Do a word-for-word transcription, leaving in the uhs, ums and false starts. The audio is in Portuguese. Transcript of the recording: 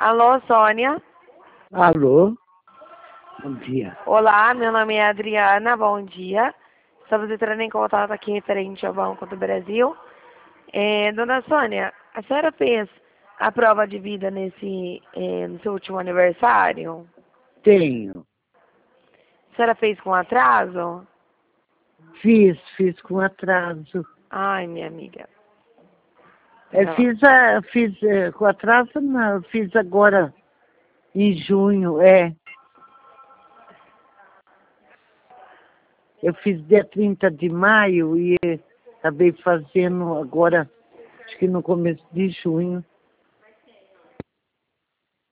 Alô, Sônia? Alô? Bom dia. Olá, meu nome é Adriana, bom dia. Estamos entrando em contato aqui referente ao Banco do Brasil. É, dona Sônia, a senhora fez a prova de vida nesse, é, no seu último aniversário? Tenho. A senhora fez com atraso? Fiz, fiz com atraso. Ai, minha amiga. É, Não. fiz a, fiz é, com atraso, não, fiz agora em junho, é. Eu fiz dia trinta de maio e acabei fazendo agora, acho que no começo de junho.